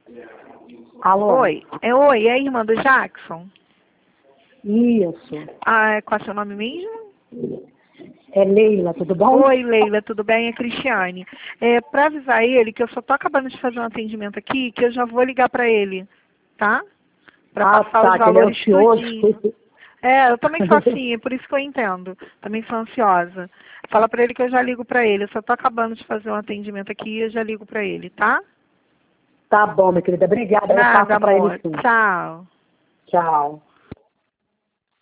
Alô? Oi, oi, é a irmã do Jackson? Isso. Ah, qual é o seu nome mesmo? É Leila, tudo bom? Oi, Leila, tudo bem? É Cristiane. Para avisar ele que eu só tô acabando de fazer um atendimento aqui, que eu já vou ligar para ele, tá? Para passar os Tá, que ele é valores ansioso. tudinho. Eu também sou assim, é por isso que eu entendo. Também sou ansiosa. Fala para ele que eu já ligo para ele. Eu só tô acabando de fazer um atendimento aqui e eu já ligo para ele, tá? Tá bom, minha querida. Obrigada. Eu Nada, passo pra ele amor. sim. Tchau. Tchau.